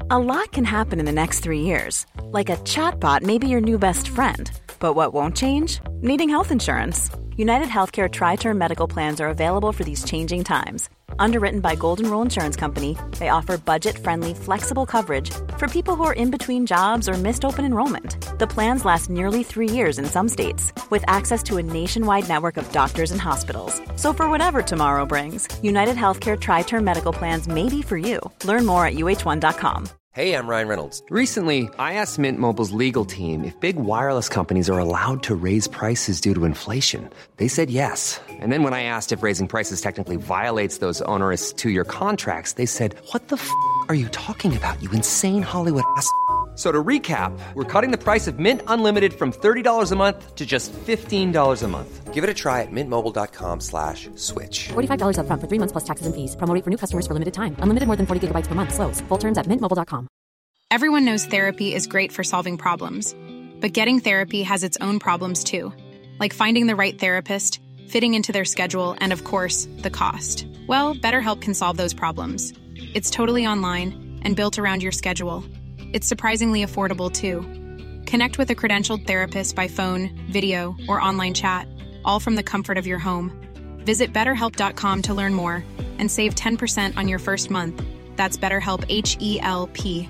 A lot can happen in the next 3 years. Like a chatbot may be your new best friend. But what won't change? Needing health insurance. United Healthcare Tri-Term Medical Plans are available for these changing times. Underwritten by Golden Rule Insurance Company, they offer budget-friendly, flexible coverage for people who are in between jobs or missed open enrollment. The plans last nearly 3 years in some states, with access to a nationwide network of doctors and hospitals. So for whatever tomorrow brings, United Healthcare Tri-Term Medical Plans may be for you. Learn more at uh1.com. Hey, I'm Ryan Reynolds. Recently, I asked Mint Mobile's legal team if big wireless companies are allowed to raise prices due to inflation. They said yes. And then when I asked if raising prices technically violates those onerous 2-year contracts, they said, "What the f*** are you talking about, you insane Hollywood ass?" So to recap, we're cutting the price of Mint Unlimited from $30 a month to just $15 a month. Give it a try at mintmobile.com/switch. $45 up front for 3 months plus taxes and fees. Promo rate for new customers for limited time. Unlimited more than 40 gigabytes per month. Slows full terms at mintmobile.com. Everyone knows therapy is great for solving problems. But getting therapy has its own problems too. Like finding the right therapist, fitting into their schedule, and of course, the cost. Well, BetterHelp can solve those problems. It's totally online and built around your schedule. It's surprisingly affordable, too. Connect with a credentialed therapist by phone, video, or online chat, all from the comfort of your home. Visit BetterHelp.com to learn more and save 10% on your first month. That's BetterHelp, H-E-L-P.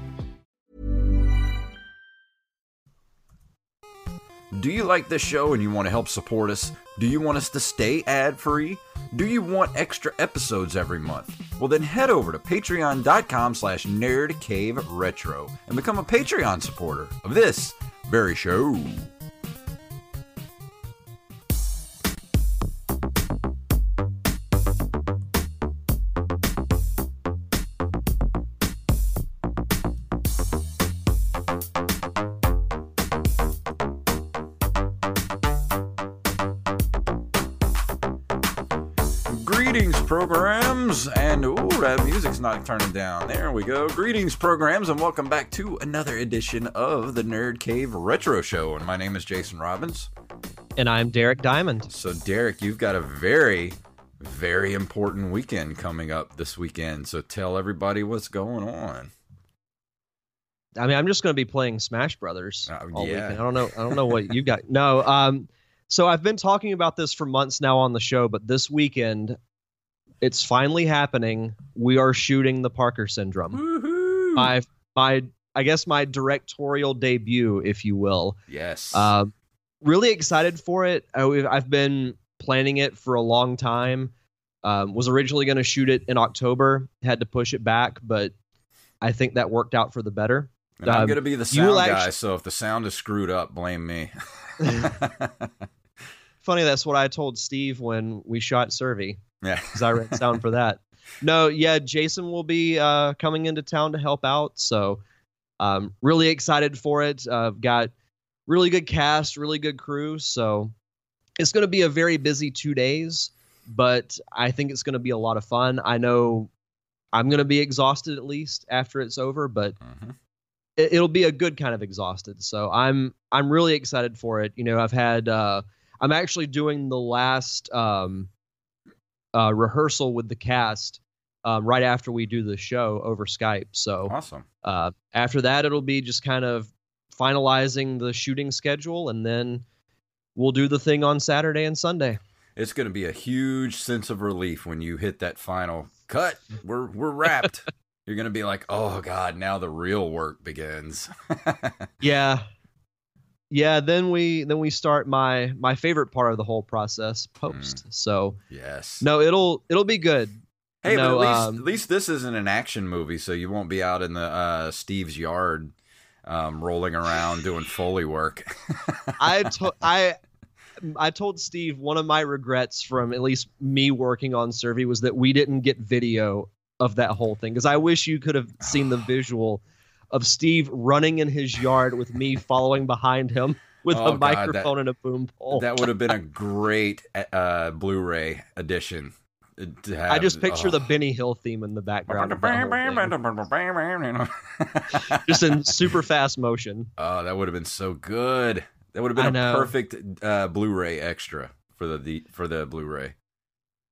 Do you like this show and you want to help support us? Do you want us to stay ad-free? Do you want extra episodes every month? Well, then head over to patreon.com/nerdcaveretro and become a Patreon supporter of this very show. Greetings, programs, and that music's not turning down. There we go. Greetings, programs, and welcome back to another edition of the Nerd Cave Retro Show. And my name is Jason Robbins. And I'm Derek Diamond. So, Derek, you've got a very, very important weekend coming up this weekend. So tell everybody what's going on. I mean, I'm just going to be playing Smash Brothers all yeah. weekend. I don't know what you got. No, so I've been talking about this for months now on the show, but this weekend, it's finally happening. We are shooting the Parker Syndrome. Woohoo! I guess my directorial debut, if you will. Yes. Really excited for it. I've been planning it for a long time. Was originally going to shoot it in October. Had to push it back, but I think that worked out for the better. And I'm going to be the sound guy, so if the sound is screwed up, blame me. Funny, that's what I told Steve when we shot Survey. Yeah. Because I ran sound for that. No, yeah, Jason will be coming into town to help out, so really excited for it. Got really good cast, really good crew, so it's going to be a very busy 2 days, but I think it's going to be a lot of fun. I know I'm going to be exhausted at least after it's over, but it'll be a good kind of exhausted. So I'm really excited for it. You know, I've had I'm actually doing the last rehearsal with the cast right after we do the show over Skype. So awesome. After that, it'll be just kind of finalizing the shooting schedule, and then we'll do the thing on Saturday and Sunday. It's going to be a huge sense of relief when you hit that final cut. We're wrapped. You're going to be like, oh, God, now the real work begins. Yeah. Yeah, then we start my favorite part of the whole process, post. So yes. No, it'll be good. Hey, but at least this isn't an action movie, so you won't be out in the Steve's yard rolling around doing Foley work. I told Steve one of my regrets from at least me working on Survey was that we didn't get video of that whole thing, because I wish you could have seen the visual of Steve running in his yard with me following behind him with a microphone and a boom pole. That would have been a great Blu-ray edition. I just picture the Benny Hill theme in the background. Just in super fast motion. Oh, that would have been so good. That would have been a perfect Blu-ray extra for the Blu-ray.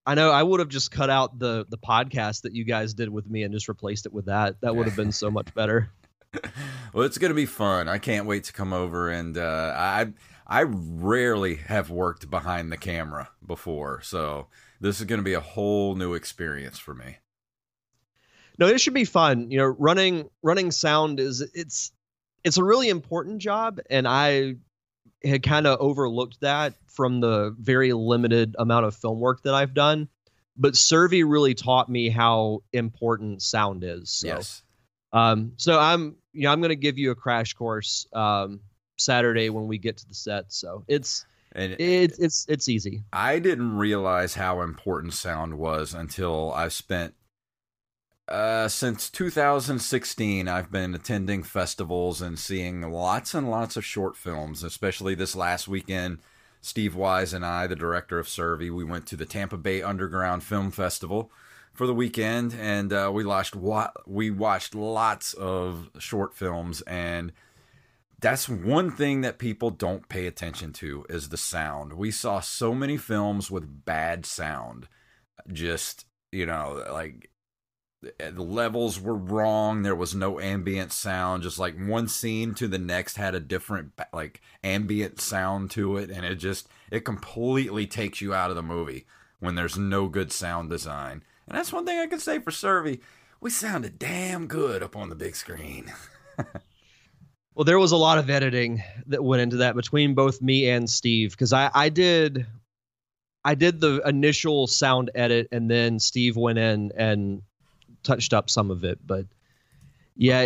I know I would have just cut out the podcast that you guys did with me and just replaced it with that. That would have been so much better. Well, it's going to be fun. I can't wait to come over, and I rarely have worked behind the camera before, so this is going to be a whole new experience for me. No, it should be fun. You know, running sound it's a really important job, and I had kind of overlooked that from the very limited amount of film work that I've done. But Survey really taught me how important sound is. So, yes. So I'm going to give you a crash course Saturday when we get to the set. So it's easy. I didn't realize how important sound was until I spent since 2016, I've been attending festivals and seeing lots and lots of short films, especially this last weekend. Steve Wise and I, the director of Survey, we went to the Tampa Bay Underground Film Festival for the weekend, and we watched lots of short films, and that's one thing that people don't pay attention to is the sound. We saw so many films with bad sound. Just, like the levels were wrong. There was no ambient sound. Just like one scene to the next had a different like ambient sound to it. And it completely takes you out of the movie when there's no good sound design. And that's one thing I can say for Survey. We sounded damn good up on the big screen. Well, there was a lot of editing that went into that between both me and Steve, because I did the initial sound edit, and then Steve went in and touched up some of it. But yeah,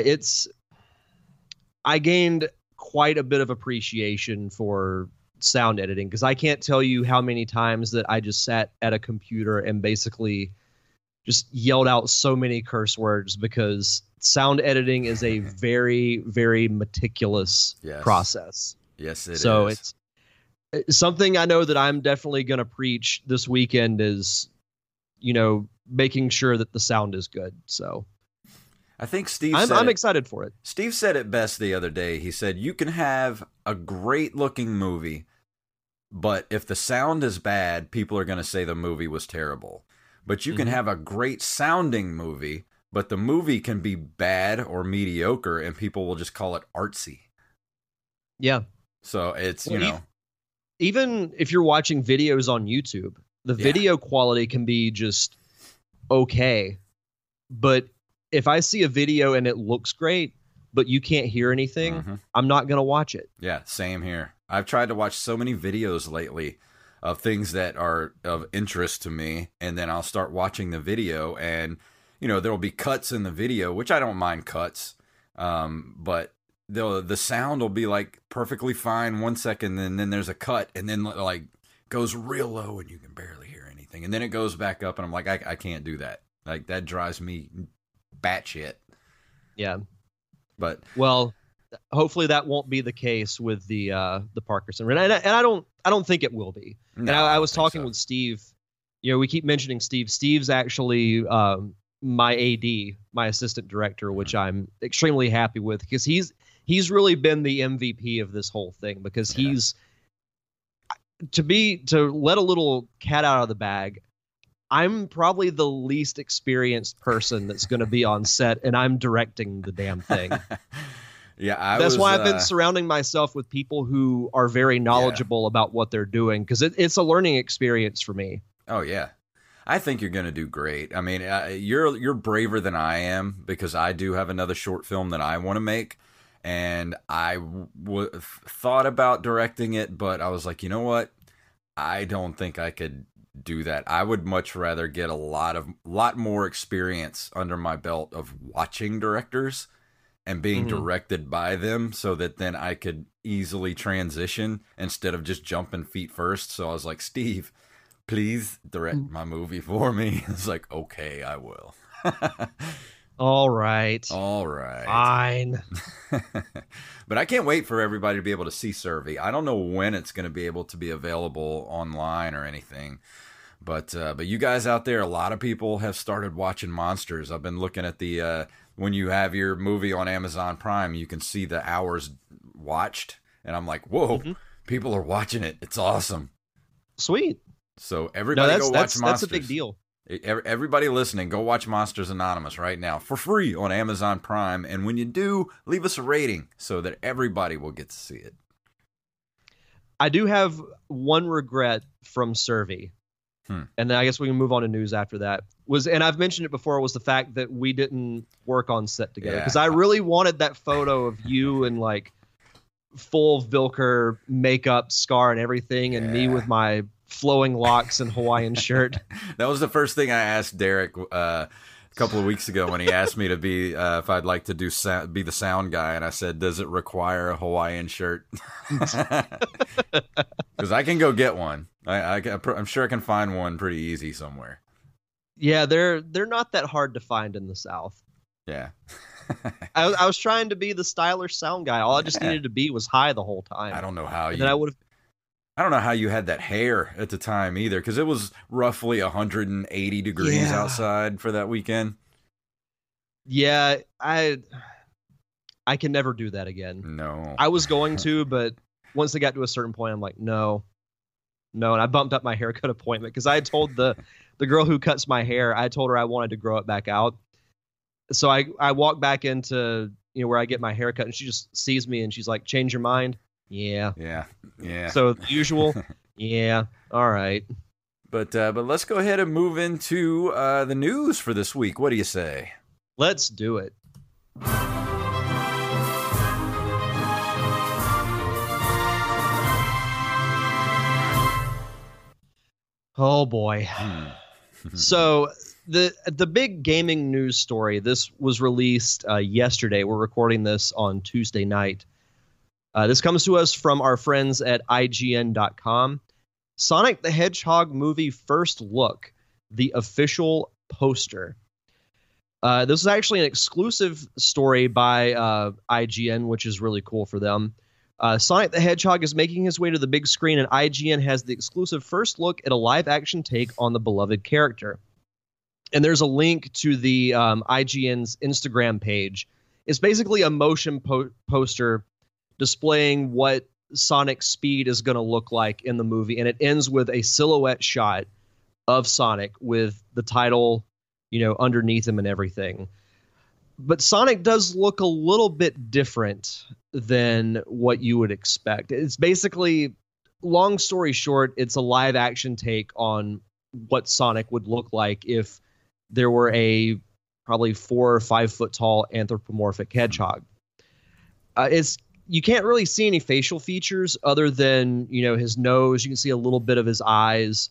I gained quite a bit of appreciation for sound editing, because I can't tell you how many times that I just sat at a computer and basically just yelled out so many curse words, because sound editing is a very, very meticulous process. Yes, it is. So it's something I know that I'm definitely going to preach this weekend is, making sure that the sound is good. So I think I'm excited for it. Steve said it best the other day. He said, you can have a great looking movie, but if the sound is bad, people are going to say the movie was terrible. But you can have a great sounding movie, but the movie can be bad or mediocre, and people will just call it artsy. Yeah. So it's, even if you're watching videos on YouTube, the video quality can be just okay. But if I see a video and it looks great, but you can't hear anything, I'm not going to watch it. Yeah, same here. I've tried to watch so many videos lately of things that are of interest to me, and then I'll start watching the video, and there will be cuts in the video, which I don't mind cuts, but the sound will be like perfectly fine 1 second, and then there's a cut, and then like goes real low and you can barely hear anything, and then it goes back up, and I'm like, I can't do that. Like, that drives me batshit. Yeah. But well, hopefully that won't be the case with the Parkinson, and I don't think it will be. No, and I was talking with Steve. We keep mentioning Steve. Steve's actually my AD, my assistant director, which I'm extremely happy with, because he's really been the MVP of this whole thing, because he's to let a little cat out of the bag. I'm probably the least experienced person that's going to be on set, and I'm directing the damn thing. Yeah, that's why I've been surrounding myself with people who are very knowledgeable about what they're doing, because it's a learning experience for me. Oh yeah, I think you're going to do great. I mean, you're braver than I am, because I do have another short film that I want to make, and I thought about directing it, but I was like, you know what? I don't think I could do that. I would much rather get a lot more experience under my belt of watching directors and being directed by them, so that then I could easily transition instead of just jumping feet first. So I was like, Steve, please direct my movie for me. It's like, okay, I will. All right. Fine. But I can't wait for everybody to be able to see Survey. I don't know when it's going to be able to be available online or anything. But you guys out there, a lot of people have started watching Monsters. I've been looking at the when you have your movie on Amazon Prime, you can see the hours watched, and I'm like, whoa, people are watching it. It's awesome. Sweet. So everybody go watch Monsters. That's a big deal. Everybody listening, go watch Monsters Anonymous right now for free on Amazon Prime. And when you do, leave us a rating so that everybody will get to see it. I do have one regret from Survey. And then I guess we can move on to news after that. And I've mentioned it before, was the fact that we didn't work on set together. Because I really wanted that photo of you in like full Vilker makeup, scar and everything, and me with my flowing locks and Hawaiian shirt. That was the first thing I asked Derek a couple of weeks ago when he asked me to be if I'd like to be the sound guy, and I said, does it require a Hawaiian shirt? Because I can go get one. I'm sure I can find one pretty easy somewhere. Yeah, they're not that hard to find in the South. Yeah. I was trying to be the stylish sound guy. All I just needed to be was high the whole time. I don't know how I don't know how you had that hair at the time either, because it was roughly 180 degrees outside for that weekend. Yeah, I can never do that again. No. I was going to, but once they got to a certain point, I'm like, no. And I bumped up my haircut appointment because I had told the girl who cuts my hair, I told her I wanted to grow it back out. So I walked back into where I get my hair cut, and she just sees me and she's like, change your mind? Yeah. So the usual, yeah, all right. But let's go ahead and move into the news for this week. What do you say? Let's do it. Oh boy. So the big gaming news story, this was released yesterday. We're recording this on Tuesday night. This comes to us from our friends at IGN.com. Sonic the Hedgehog movie first look, the official poster. This is actually an exclusive story by IGN, which is really cool for them. Sonic the Hedgehog is making his way to the big screen, and IGN has the exclusive first look at a live-action take on the beloved character. And there's a link to the IGN's Instagram page. It's basically a motion poster displaying what Sonic's speed is going to look like in the movie, and it ends with a silhouette shot of Sonic with the title, underneath him and everything. But Sonic does look a little bit different than what you would expect. It's basically, long story short, it's a live action take on what Sonic would look like if there were a probably 4 or 5 foot tall anthropomorphic hedgehog. You can't really see any facial features other than, his nose. You can see a little bit of his eyes.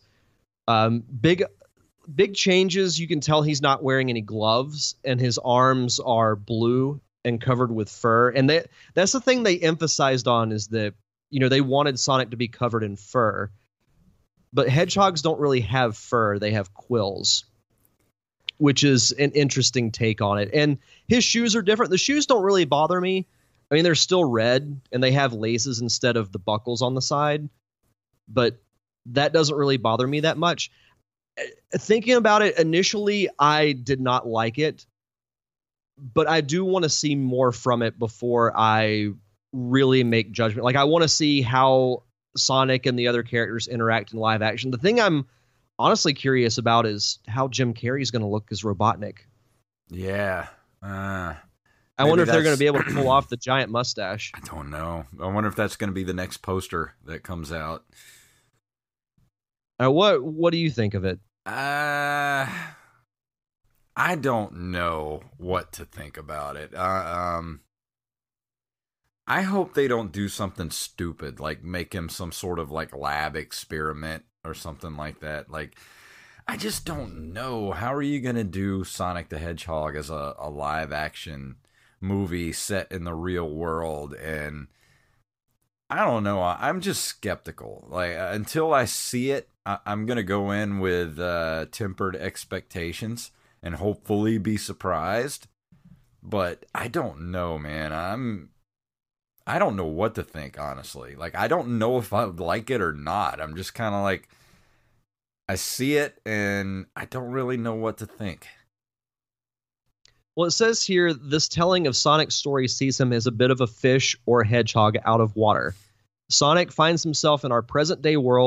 Big changes. You can tell he's not wearing any gloves, and his arms are blue and covered with fur. And that's the thing they emphasized on, is that, they wanted Sonic to be covered in fur. But hedgehogs don't really have fur. They have quills, which is an interesting take on it. And his shoes are different. The shoes don't really bother me. I mean, they're still red, and they have laces instead of the buckles on the side. But that doesn't really bother me that much. Thinking about it, initially, I did not like it. But I do want to see more from it before I really make judgment. Like, I want to see how Sonic and the other characters interact in live action. The thing I'm honestly curious about is how Jim Carrey's going to look as Robotnik. Yeah. I wonder if they're going to be able to pull off the giant mustache. I don't know. I wonder if that's going to be the next poster that comes out. What do you think of it? I don't know what to think about it. I hope they don't do something stupid, like make him some sort of like lab experiment or something like that. Like, I just don't know. How are you going to do Sonic the Hedgehog as a live action movie set in the real world? And I don't know. I'm just skeptical. Like, until I see it, I'm going to go in with tempered expectations and hopefully be surprised. But I don't know, man. I don't know what to think, honestly. Like, I don't know if I like it or not. I'm just kind of like, I see it and I don't really know what to think. Well, it says here, this telling of Sonic's story sees him as a bit of a fish or hedgehog out of water. Sonic finds himself in our present-day world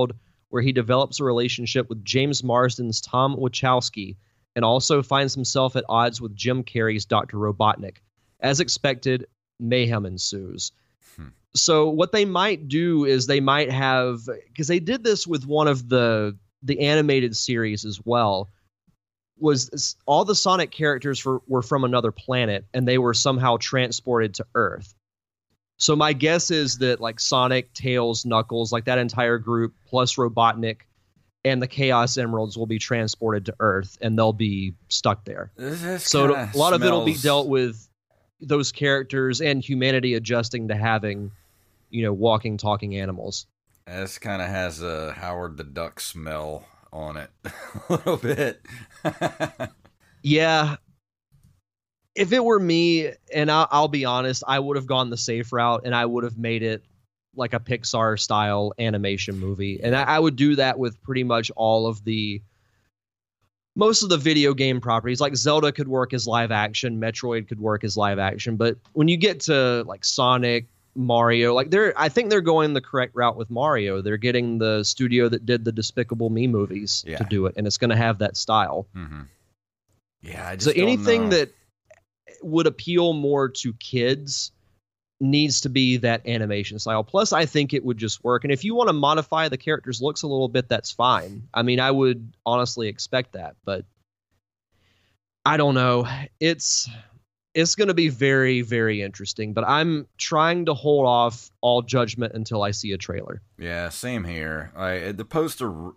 where he develops a relationship with James Marsden's Tom Wachowski and also finds himself at odds with Jim Carrey's Dr. Robotnik. As expected, mayhem ensues. So what they might do is they might have, because they did this with one of the animated series as well, was all the Sonic characters were from another planet and they were somehow transported to Earth. So my guess is that like Sonic, Tails, Knuckles, like that entire group plus Robotnik and the Chaos Emeralds will be transported to Earth and they'll be stuck there. So a lot of it'll be dealt with those characters and humanity adjusting to having, walking, talking animals. This kind of has a Howard the Duck smell on it a little bit. Yeah. If it were me, and I'll be honest, I would have gone the safe route and I would have made it like a Pixar style animation movie. And I would do that with pretty much most of the video game properties. Like Zelda could work as live action, Metroid could work as live action. But when you get to like Sonic, Mario, I think they're going the correct route with Mario. They're getting the studio that did the Despicable Me movies to do it, and it's going to have that style. Mm-hmm. Yeah, I just so anything that would appeal more to kids needs to be that animation style. Plus, I think it would just work. And if you want to modify the characters' looks a little bit, that's fine. I mean, I would honestly expect that, but I don't know. It's going to be very, very interesting, but I'm trying to hold off all judgment until I see a trailer. Yeah, same here. The poster,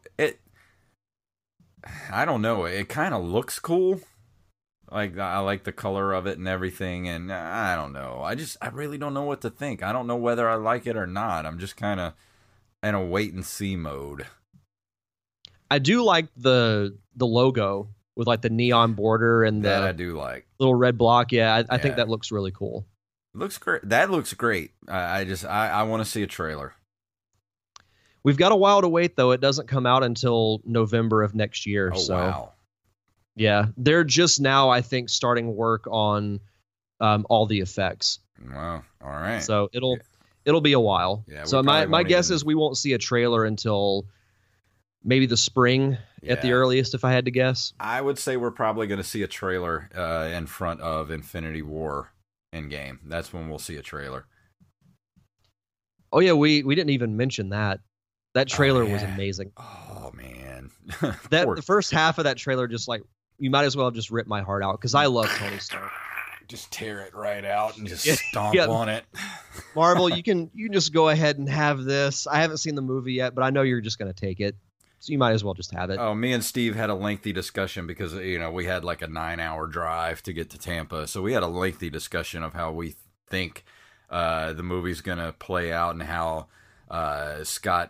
I don't know. It kind of looks cool. Like, I like the color of it and everything, and I don't know. I really don't know what to think. I don't know whether I like it or not. I'm just kind of in a wait-and-see mode. I do like the logo with, like, the neon border and that I do like. Little red block. Yeah, I think that looks really cool. Looks great. That looks great. I want to see a trailer. We've got a while to wait, though. It doesn't come out until November of next year. Oh, wow. Yeah, they're just now, I think, starting work on all the effects. Wow, all right. So it'll be a while. Yeah, so my guess is we won't see a trailer until maybe the spring at the earliest, if I had to guess. I would say we're probably going to see a trailer in front of Infinity War Endgame. That's when we'll see a trailer. Oh, yeah, we didn't even mention that. That trailer was amazing. Oh, man. The first half of that trailer just like, you might as well have just ripped my heart out because I love Tony Stark. Just tear it right out and just stomp on it. Marvel, you can just go ahead and have this. I haven't seen the movie yet, but I know you're just going to take it. So you might as well just have it. Oh, me and Steve had a lengthy discussion because, we had like a 9-hour drive to get to Tampa. So we had a lengthy discussion of how we think the movie's going to play out and how Scott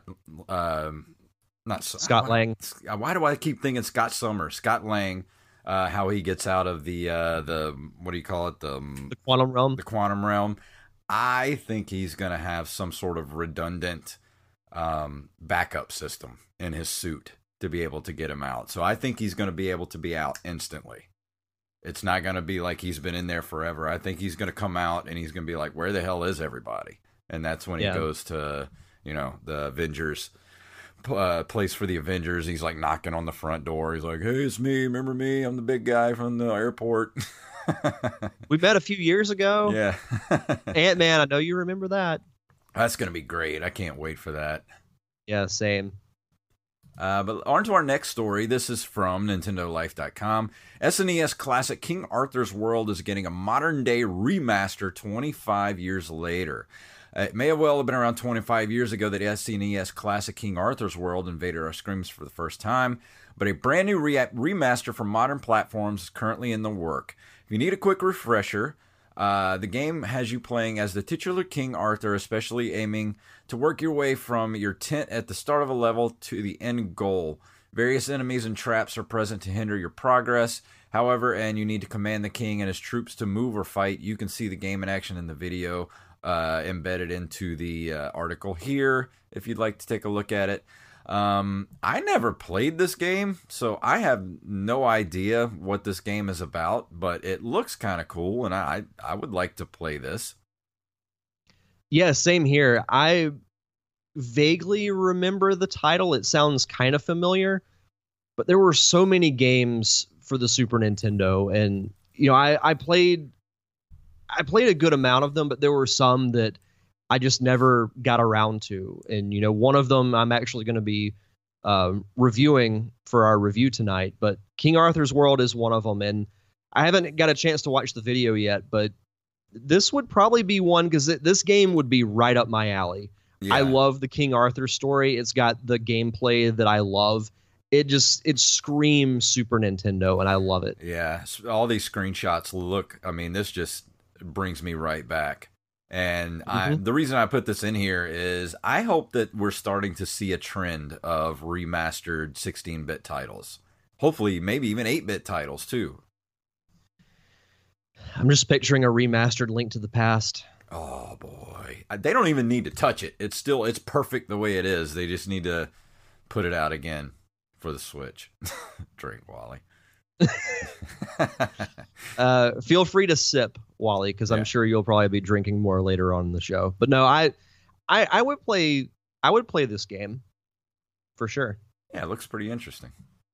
Lang. Why do I keep thinking Scott Summers? Scott Lang, how he gets out of the what do you call it? The quantum realm. The quantum realm. I think he's going to have some sort of redundant backup system in his suit to be able to get him out. So I think he's going to be able to be out instantly. It's not going to be like he's been in there forever. I think he's going to come out and he's going to be like, where the hell is everybody? And that's when he goes to, the Avengers place for the Avengers. He's like knocking on the front door. He's like, hey, it's me. Remember me? I'm the big guy from the airport. We met a few years ago. Yeah. Ant-Man, I know you remember that. That's going to be great. I can't wait for that. Yeah, same. But on to our next story. This is from NintendoLife.com. SNES Classic King Arthur's World is getting a modern-day remaster 25 years later. It may well have been around 25 years ago that SNES Classic King Arthur's World invaded our screens for the first time, but a brand new remaster for modern platforms is currently in the work. If you need a quick refresher, the game has you playing as the titular King Arthur, especially aiming to work your way from your tent at the start of a level to the end goal. Various enemies and traps are present to hinder your progress. However, and you need to command the king and his troops to move or fight. You can see the game in action in the video embedded into the article here if you'd like to take a look at it. I never played this game, so I have no idea what this game is about, but it looks kind of cool, and I would like to play this. Yeah, same here. vaguely remember the title. It sounds kind of familiar, but there were so many games for the Super Nintendo, and I played a good amount of them, but there were some that I just never got around to. And one of them I'm actually going to be reviewing for our review tonight, but King Arthur's World is one of them, and I haven't got a chance to watch the video yet, but this would probably be one because this game would be right up my alley. Yeah. I love the King Arthur story. It's got the gameplay that I love. It screams Super Nintendo, and I love it. Yeah, all these screenshots this just brings me right back. And the reason I put this in here is I hope that we're starting to see a trend of remastered 16-bit titles. Hopefully, maybe even 8-bit titles, too. I'm just picturing a remastered Link to the Past. Oh, boy. They don't even need to touch it. It's perfect the way it is. They just need to put it out again for the Switch. Drink, Wally. Feel free to sip, Wally, because I'm sure you'll probably be drinking more later on in the show. But no, I would play this game for sure. Yeah, it looks pretty interesting.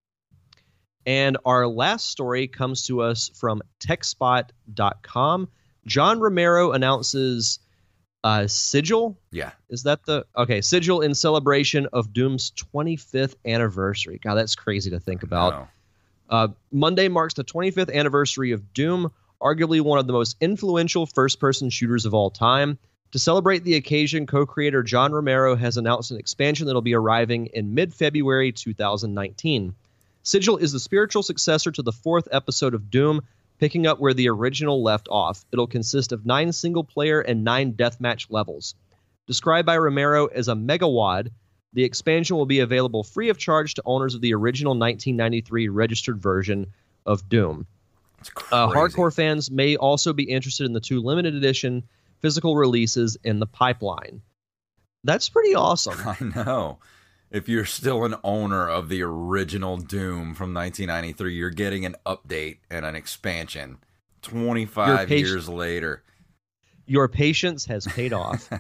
And our last story comes to us from techspot.com. John Romero announces Sigil. Yeah. Is that Sigil in celebration of Doom's 25th anniversary. God, that's crazy to think about. Monday marks the 25th anniversary of Doom, arguably one of the most influential first-person shooters of all time. To celebrate the occasion, co-creator John Romero has announced an expansion that will be arriving in mid-February 2019. Sigil is the spiritual successor to the 4th episode of Doom, picking up where the original left off. It'll consist of 9 single-player and 9 deathmatch levels. Described by Romero as a megawad, the expansion will be available free of charge to owners of the original 1993 registered version of Doom. Hardcore fans may also be interested in the 2 limited edition physical releases in the pipeline. That's pretty awesome. I know. If you're still an owner of the original Doom from 1993, you're getting an update and an expansion 25 years later. Your patience has paid off.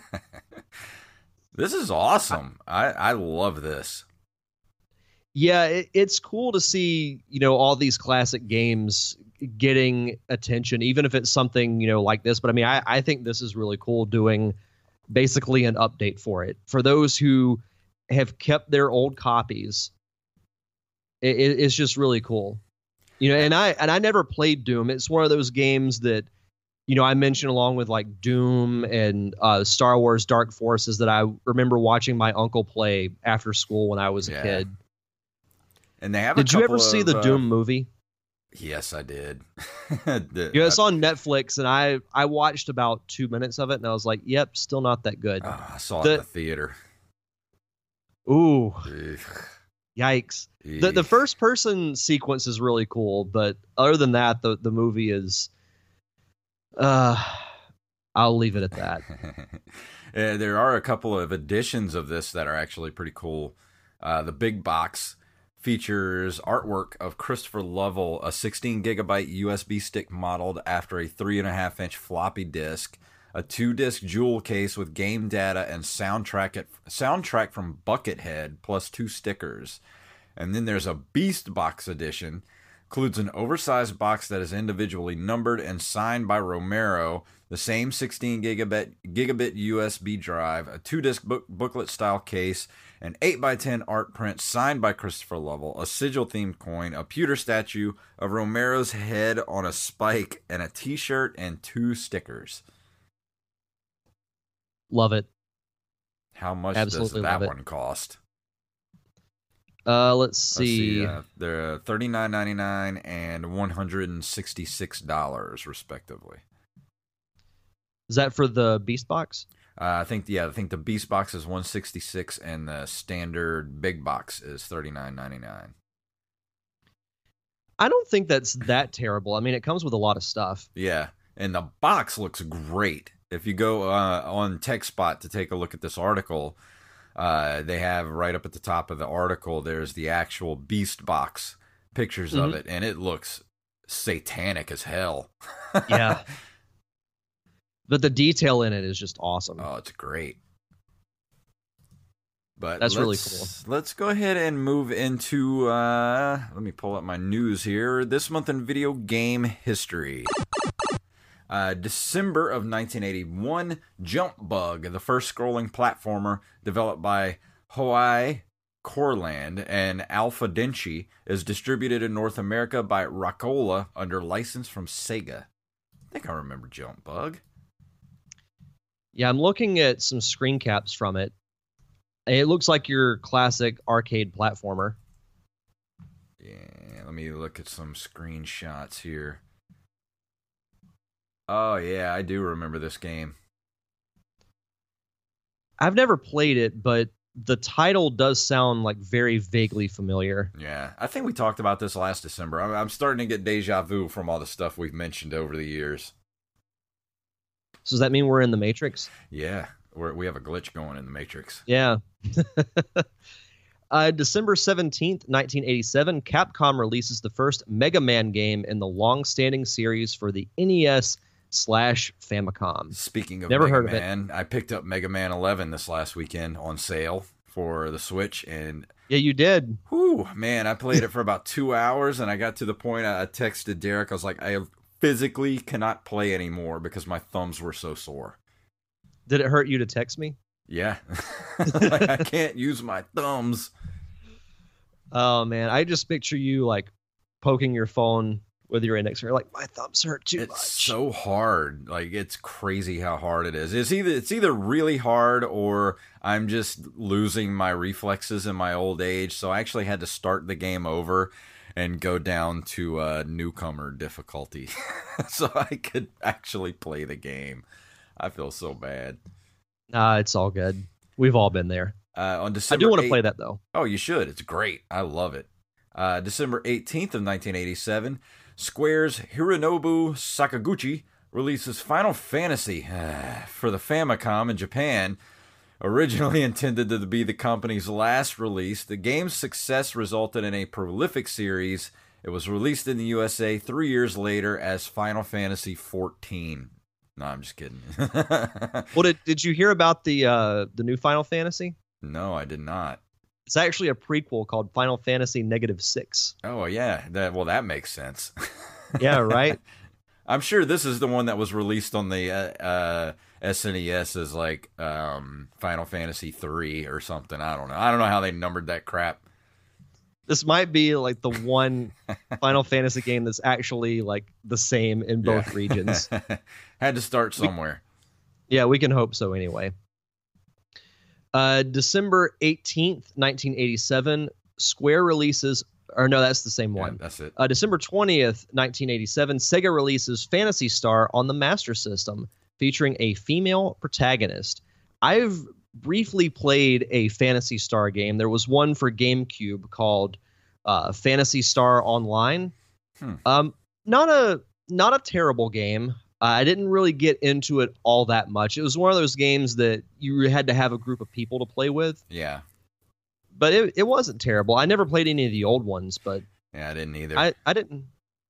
This is awesome. I love this. Yeah, it's cool to see, all these classic games getting attention, even if it's something, like this. But I think this is really cool, doing basically an update for it. For those who have kept their old copies, it's just really cool. And I never played Doom. It's one of those games that, I mentioned along with like Doom and Star Wars Dark Forces that I remember watching my uncle play after school when I was a kid. And they have. Did you ever see the Doom movie? Yes, I did. It's on Netflix, and I watched about 2 minutes of it, and I was like, "Yep, still not that good." I saw it in the theater. Ooh, yikes! The first person sequence is really cool, but other than that, the movie is. I'll leave it at that. There are a couple of editions of this that are actually pretty cool. The big box features artwork of Christopher Lovell, a 16 gigabyte USB stick modeled after a 3.5-inch floppy disk, a 2-disc jewel case with game data and soundtrack from Buckethead, plus 2 stickers. And then there's a Beast Box edition. Includes an oversized box that is individually numbered and signed by Romero, the same 16 gigabit USB drive, a 2-disc booklet-style case, an 8x10 art print signed by Christopher Lovell, a sigil-themed coin, a pewter statue of Romero's head on a spike, and a t-shirt and 2 stickers. Love it. How much Absolutely does that one cost? Let's see. They're $39.99 and $166 respectively. Is that for the Beast Box? I think the Beast Box is $166 and the standard big box is $39.99. I don't think that's that terrible. It comes with a lot of stuff. Yeah, and the box looks great. If you go on TechSpot to take a look at this article, they have right up at the top of the article, there's the actual Beast Box pictures of it, and it looks satanic as hell. Yeah. But the detail in it is just awesome. Oh, it's great. But that's really cool. Let's go ahead and move into, let me pull up my news here. This month in video game history. December of 1981, Jump Bug, the first scrolling platformer developed by Hoai Corland and Alpha Denshi, is distributed in North America by Rockola under license from Sega. I think I remember Jump Bug. Yeah, I'm looking at some screen caps from it. It looks like your classic arcade platformer. Yeah, let me look at some screenshots here. Oh, yeah, I do remember this game. I've never played it, but the title does sound like very vaguely familiar. Yeah, I think we talked about this last December. I'm starting to get deja vu from all the stuff we've mentioned over the years. So does that mean we're in the Matrix? Yeah, we have a glitch going in the Matrix. Yeah. December 17th, 1987, Capcom releases the first Mega Man game in the long-standing series for the NES/Famicom. Speaking of Never Mega heard of Man, I picked up Mega Man 11 this last weekend on sale for the Switch, and yeah, you did. whew, man, I played it for about 2 hours, and I got to the point I texted Derek. I was like, I physically cannot play anymore because my thumbs were so sore. Did it hurt you to text me? Yeah. Like, I can't use my thumbs. Oh, man. I just picture you, like, poking your phone with your index finger. Like, my thumbs hurt too much. It's so hard. Like, it's crazy how hard it is. It's either really hard or I'm just losing my reflexes in my old age. So I actually had to start the game over and go down to newcomer difficulty so I could actually play the game. I feel so bad. It's all good. We've all been there. On December I do want 8th to play that, though. Oh, you should. It's great. I love it. December 18th of 1987, Square's Hironobu Sakaguchi releases Final Fantasy for the Famicom in Japan. Originally intended to be the company's last release, the game's success resulted in a prolific series. It was released in the USA 3 years later as Final Fantasy XIV. No, I'm just kidding. Well, did you hear about the new Final Fantasy? No, I did not. It's actually a prequel called Final Fantasy -6. Oh, yeah. That makes sense. Yeah, right? I'm sure this is the one that was released on the SNES as like Final Fantasy 3 or something. I don't know how they numbered that crap. This might be like the one Final Fantasy game that's actually like the same in both regions. Had to start somewhere. Yeah, we can hope so anyway. December 18th, 1987, Square releases, or no, that's the same one. Yeah, that's it. December 20th, 1987, Sega releases Phantasy Star on the Master System, featuring a female protagonist. I've briefly played a Phantasy Star game. There was one for GameCube called Phantasy Star Online. Not a terrible game. I didn't really get into it all that much. It was one of those games that you had to have a group of people to play with. Yeah. But it wasn't terrible. I never played any of the old ones, but yeah, I didn't either. I didn't.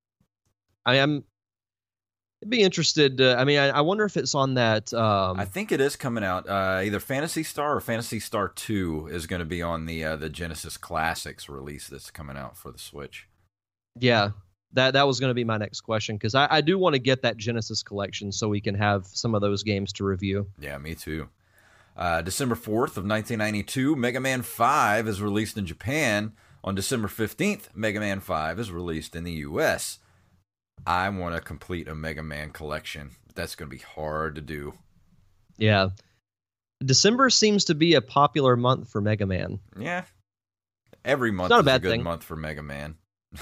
I'd be interested. I wonder if it's on that. I think it is coming out. Either Phantasy Star or Phantasy Star 2 is going to be on the Genesis Classics release that's coming out for the Switch. Yeah, that was going to be my next question, because I do want to get that Genesis collection so we can have some of those games to review. Yeah, me too. December 4th of 1992, Mega Man 5 is released in Japan. On December 15th, Mega Man 5 is released in the U.S. I want to complete a Mega Man collection, but that's going to be hard to do. Yeah. December seems to be a popular month for Mega Man. Yeah. Every month is a good thing. month for Mega Man.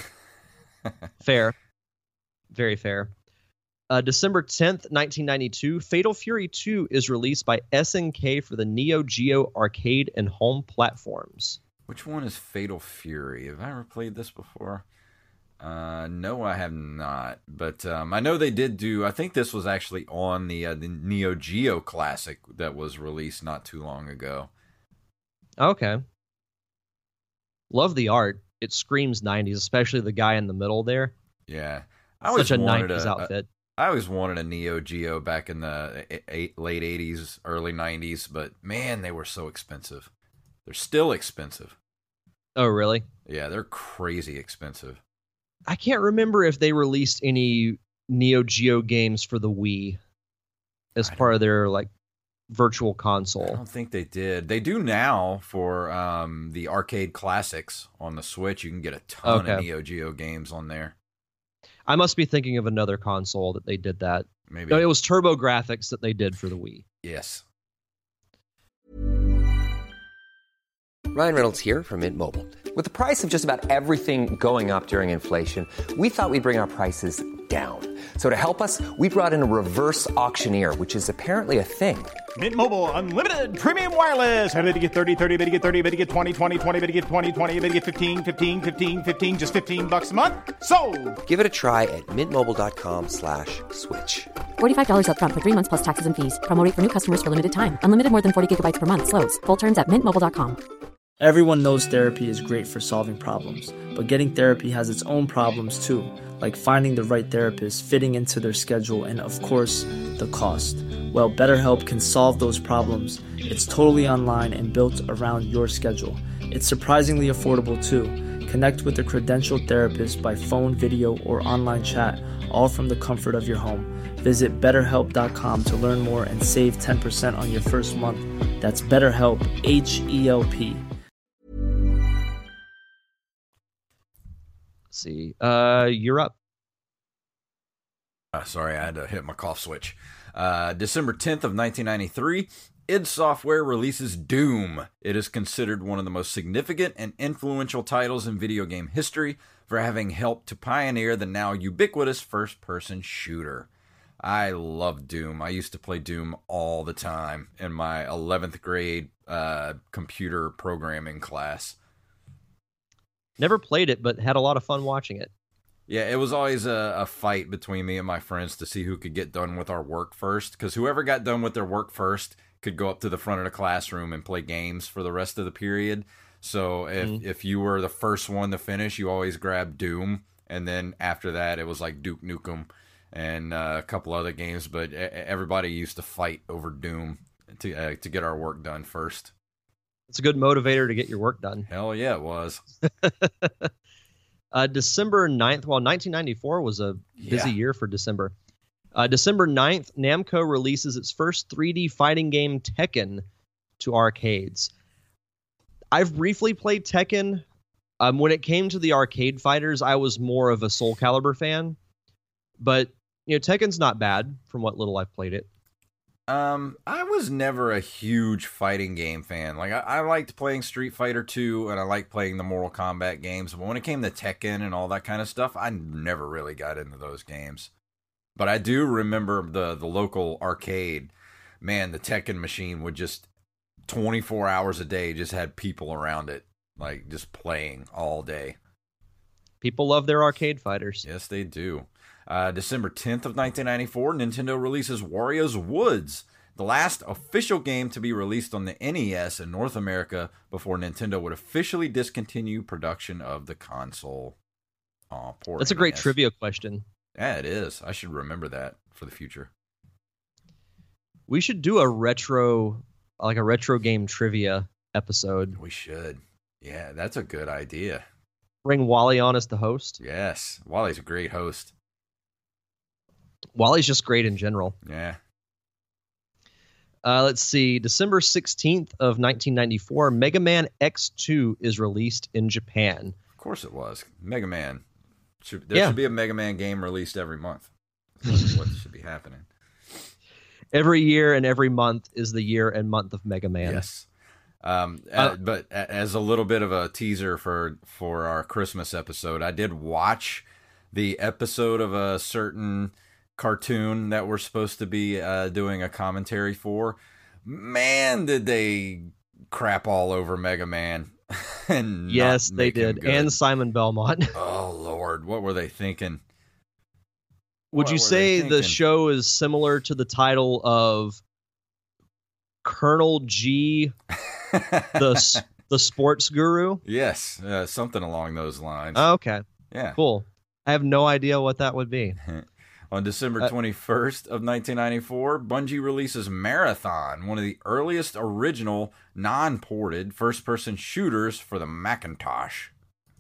Fair. Very fair. December 10th, 1992, Fatal Fury 2 is released by SNK for the Neo Geo arcade and home platforms. Which one is Fatal Fury? Have I ever played this before? No, I have not. But I know they did do... I think this was actually on the Neo Geo Classic that was released not too long ago. Okay. Love the art. It screams 90s, especially the guy in the middle there. Yeah. Such a 90s outfit. I always wanted a Neo Geo back in the late 80s, early 90s, but man, they were so expensive. They're still expensive. Oh, really? Yeah, they're crazy expensive. I can't remember if they released any Neo Geo games for the Wii as part of their like virtual I console. don't think they did. They do now for the arcade classics on the Switch. You can get a ton of Neo Geo games on there. I must be thinking of another console that they did that. Maybe. No, it was TurboGrafx that they did for the Wii. Yes. Ryan Reynolds here from Mint Mobile. With the price of just about everything going up during inflation, we thought we'd bring our prices down. So to help us, we brought in a reverse auctioneer, which is apparently a thing. Mint Mobile Unlimited Premium Wireless. How to get 30, 30, bit to get 30, bit to get 20, 20, 20, bit to get 20, 20, bit to get 15, 15, 15, 15, just $15 a month? Sold! Give it a try at mintmobile.com/switch. $45 up front for 3 months plus taxes and fees. Promo rate for new customers for limited time. Unlimited more than 40 gigabytes per month. Slows full terms at mintmobile.com. Everyone knows therapy is great for solving problems, but getting therapy has its own problems too, like finding the right therapist, fitting into their schedule, and of course, the cost. Well, BetterHelp can solve those problems. It's totally online and built around your schedule. It's surprisingly affordable too. Connect with a credentialed therapist by phone, video, or online chat, all from the comfort of your home. Visit BetterHelp.com to learn more and save 10% on your first month. That's BetterHelp, H-E-L-P. See, you're up. Sorry, I had to hit my cough switch. December 10th of 1993, id Software releases Doom. It is considered one of the most significant and influential titles in video game history for having helped to pioneer the now ubiquitous first-person shooter. I love Doom. I used to play Doom all the time in my 11th grade computer programming class. Never played it, but had a lot of fun watching it. Yeah, it was always a fight between me and my friends to see who could get done with our work first, because whoever got done with their work first could go up to the front of the classroom and play games for the rest of the period. So if you were the first one to finish, you always grabbed Doom, and then after that, it was like Duke Nukem and a couple other games, but everybody used to fight over Doom to get our work done first. It's a good motivator to get your work done. Hell yeah, it was. December 9th, well, 1994 was a busy year for December. December 9th, Namco releases its first 3D fighting game, Tekken, to arcades. I've briefly played Tekken. When it came to the arcade fighters, I was more of a Soul Calibur fan. But, Tekken's not bad from what little I've played it. I was never a huge fighting game fan. Like, I liked playing Street Fighter 2, and I liked playing the Mortal Kombat games. But when it came to Tekken and all that kind of stuff, I never really got into those games. But I do remember the local arcade. Man, the Tekken machine would just 24 hours a day just had people around it, like just playing all day. People love their arcade fighters. Yes, they do. December 10th of 1994, Nintendo releases Wario's Woods, the last official game to be released on the NES in North America before Nintendo would officially discontinue production of the console. Oh, poor That's a great NES. trivia question. Yeah, it is. I should remember that for the future. We should do a retro game trivia episode. We should. Yeah, that's a good idea. Bring Wally on as the host. Yes, Wally's a great host. Wally's just great in general. Yeah. Let's see. December 16th of 1994, Mega Man X2 is released in Japan. Of course it was. Mega Man. There should be a Mega Man game released every month. That's what should be happening. Every year and every month is the year and month of Mega Man. Yes. But as a little bit of a teaser for our Christmas episode, I did watch the episode of a certain cartoon that we're supposed to be doing a commentary for. Man, did they crap all over Mega Man. And yes, they did. And Simon Belmont. Oh, Lord. What were they thinking? Would you say the show is similar to the title of Colonel G, the sports guru? Yes, something along those lines. Okay. Yeah. Cool. I have no idea what that would be. On December 21st of 1994, Bungie releases Marathon, one of the earliest original non-ported first-person shooters for the Macintosh.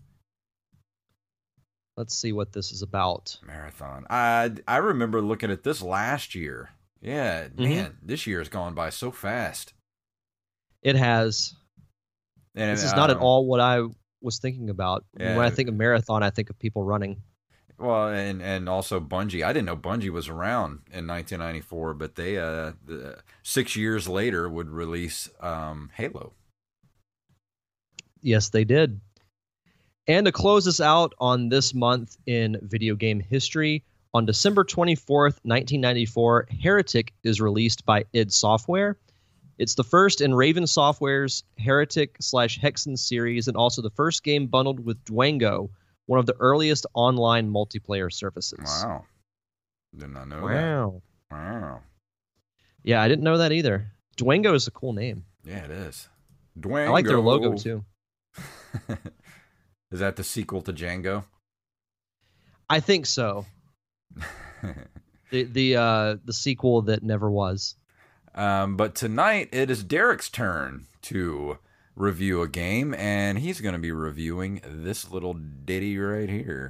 Let's see what this is about. Marathon. I remember looking at this last year. Yeah, man, this year has gone by so fast. It has. And this is not at all what I was thinking about. Yeah. When I think of Marathon, I think of people running. Well, and also Bungie. I didn't know Bungie was around in 1994, but they 6 years later would release Halo. Yes, they did. And to close us out on this month in video game history, on December 24th, 1994, Heretic is released by id Software. It's the first in Raven Software's Heretic/Hexen series, and also the first game bundled with Dwango, one of the earliest online multiplayer services. Wow. Did not know that. Wow. Yeah, I didn't know that either. Dwango is a cool name. Yeah, it is. Dwango. I like their logo, too. Is that the sequel to Django? I think so. the sequel that never was. But tonight, it is Derek's turn to review a game, and he's going to be reviewing this little ditty right here.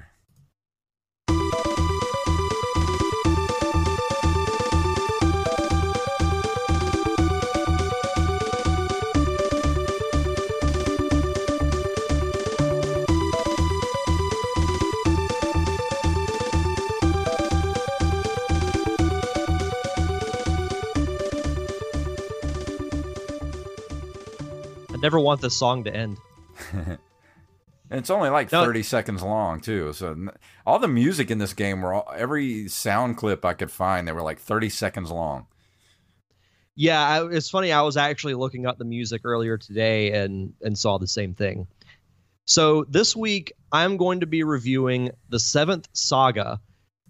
I never want this song to end. And it's only like 30 seconds long, too. So all the music in this game, every sound clip I could find, they were like 30 seconds long. Yeah, it's funny. I was actually looking up the music earlier today and saw the same thing. So this week, I'm going to be reviewing the 7th Saga,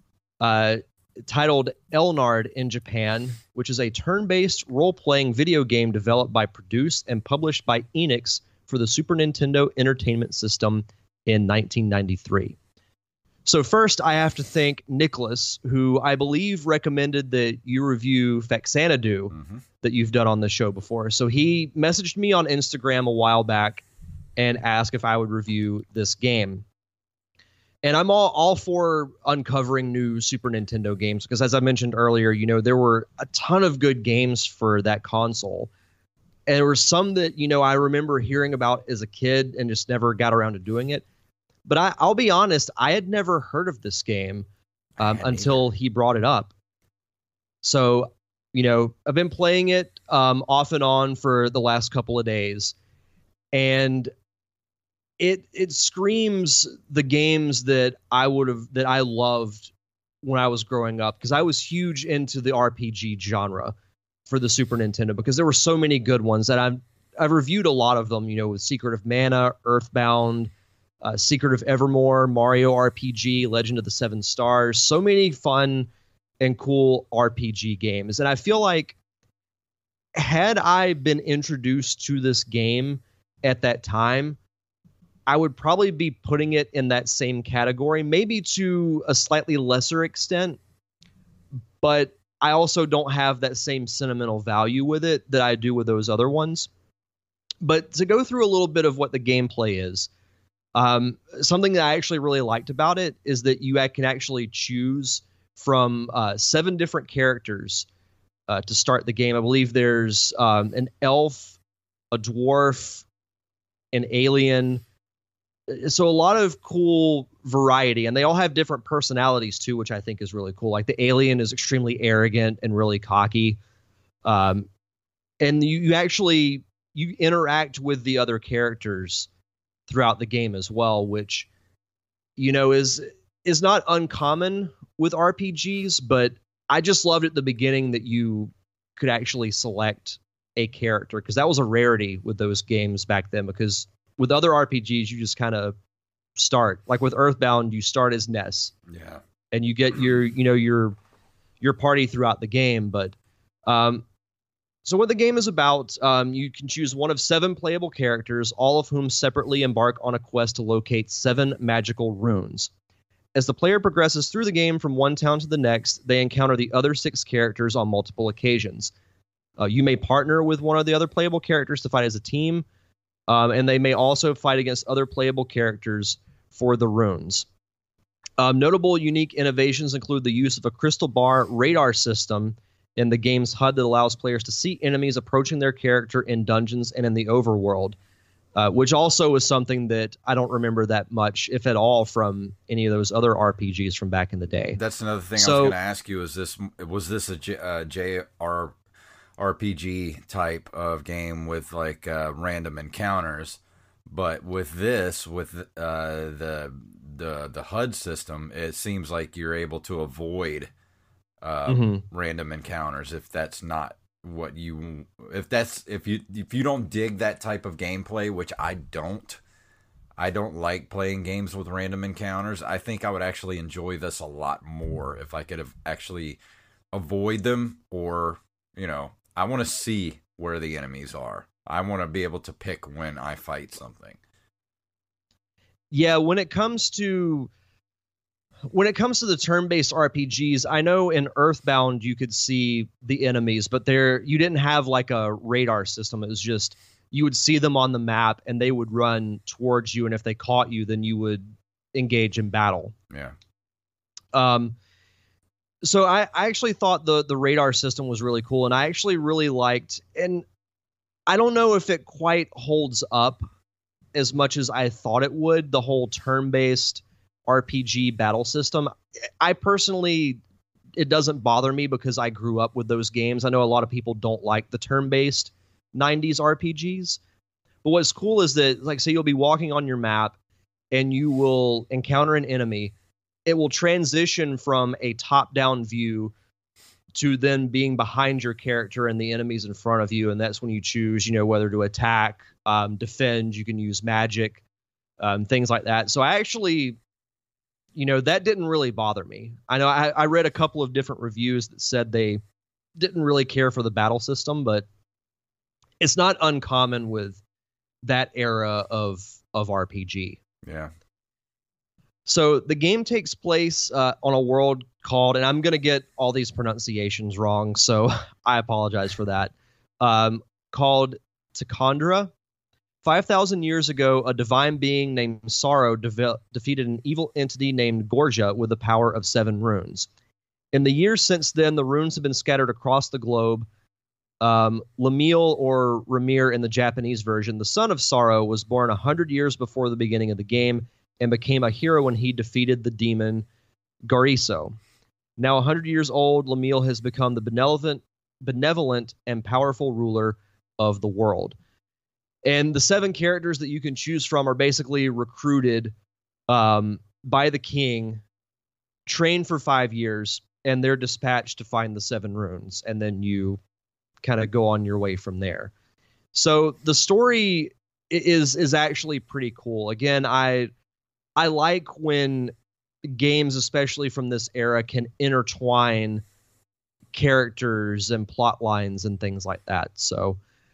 titled Elnard in Japan, which is a turn-based role-playing video game developed by, produced, and published by Enix for the Super Nintendo Entertainment System in 1993. So first, I have to thank Nicholas, who I believe recommended that you review Faxanadu that you've done on the show before. So he messaged me on Instagram a while back and asked if I would review this game. And I'm all for uncovering new Super Nintendo games because, as I mentioned earlier, there were a ton of good games for that console. And there were some that, I remember hearing about as a kid and just never got around to doing it. But I'll be honest, I had never heard of this game until he brought it up. So, I've been playing it off and on for the last couple of days. And it screams the games that I loved when I was growing up, because I was huge into the RPG genre for the Super Nintendo, because there were so many good ones that I've reviewed a lot of them, with Secret of Mana, Earthbound, Secret of Evermore, Mario RPG, Legend of the Seven Stars, so many fun and cool RPG games. And I feel like had I been introduced to this game at that time, I would probably be putting it in that same category, maybe to a slightly lesser extent, but I also don't have that same sentimental value with it that I do with those other ones. But to go through a little bit of what the gameplay is, something that I actually really liked about it is that you can actually choose from 7 different characters to start the game. I believe there's an elf, a dwarf, an alien. So a lot of cool variety, and they all have different personalities too, which I think is really cool. Like the alien is extremely arrogant and really cocky. And you interact with the other characters throughout the game as well, which, is not uncommon with RPGs, but I just loved at the beginning that you could actually select a character, because that was a rarity with those games back then, because with other RPGs, you just kind of start. Like with Earthbound, you start as Ness. Yeah. And you get your party throughout the game. But so what the game is about, you can choose one of 7 playable characters, all of whom separately embark on a quest to locate 7 magical runes. As the player progresses through the game from one town to the next, they encounter the other 6 characters on multiple occasions. You may partner with one of the other playable characters to fight as a team, and they may also fight against other playable characters for the runes. Notable unique innovations include the use of a crystal bar radar system in the game's HUD that allows players to see enemies approaching their character in dungeons and in the overworld, which also is something that I don't remember that much, if at all, from any of those other RPGs from back in the day. That's another thing I was going to ask you. Was this a JRPG type of game with like random encounters? But with this, with the HUD system, it seems like you're able to avoid random encounters if that's not what you if you don't dig that type of gameplay, which I don't like playing games with random encounters. I think I would actually enjoy this a lot more if I could have actually avoid them, or I want to see where the enemies are. I want to be able to pick when I fight something. Yeah, when it comes to the turn-based RPGs, I know in Earthbound you could see the enemies, but you didn't have like a radar system. It was just you would see them on the map and they would run towards you, and if they caught you, then you would engage in battle. Yeah. So I actually thought the radar system was really cool, and I actually really liked, and I don't know if it quite holds up as much as I thought it would, the whole turn-based RPG battle system. I personally, it doesn't bother me because I grew up with those games. I know a lot of people don't like the turn-based 90s RPGs. But what's cool is that, like, say you'll be walking on your map and you will encounter an enemy. It will transition from a top-down view to then being behind your character and the enemies in front of you. And that's when you choose, whether to attack, defend. You can use magic, things like that. So I actually, that didn't really bother me. I know I read a couple of different reviews that said they didn't really care for the battle system, but it's not uncommon with that era of RPG. Yeah. So the game takes place on a world called, and I'm going to get all these pronunciations wrong, so I apologize for that, called Tikhondra. 5,000 years ago, a divine being named Sorrow defeated an evil entity named Gorgia with the power of 7 runes. In the years since then, the runes have been scattered across the globe. Lamil, or Ramir in the Japanese version, the son of Sorrow, was born 100 years before the beginning of the game and became a hero when he defeated the demon Gariso. Now 100 years old, Lamil has become the benevolent and powerful ruler of the world. And the 7 characters that you can choose from are basically recruited by the king, trained for 5 years, and they're dispatched to find the 7 runes. And then you kind of go on your way from there. So the story is actually pretty cool. Again, I like when games, especially from this era, can intertwine characters and plot lines and things like that. So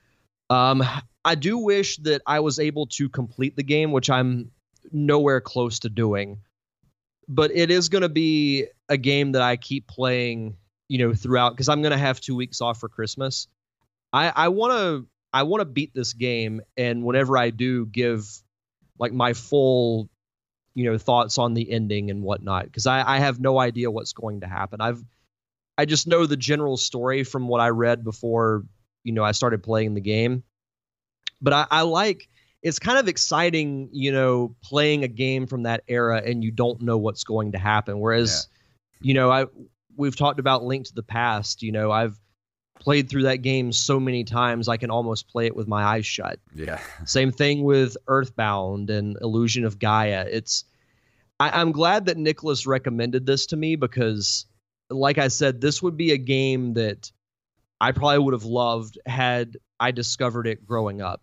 I do wish that I was able to complete the game, which I'm nowhere close to doing. But it is going to be a game that I keep playing, throughout, because I'm going to have 2 weeks off for Christmas. I want to beat this game, and whenever I do, give like my full thoughts on the ending and whatnot, because I have no idea what's going to happen. I just know the general story from what I read before I started playing the game. But I like, it's kind of exciting, playing a game from that era and you don't know what's going to happen. Whereas, we've talked about Link to the Past. I've played through that game so many times I can almost play it with my eyes shut. Yeah. Same thing with Earthbound and Illusion of Gaia. I'm glad that Nicholas recommended this to me because, like I said, this would be a game that I probably would have loved had I discovered it growing up.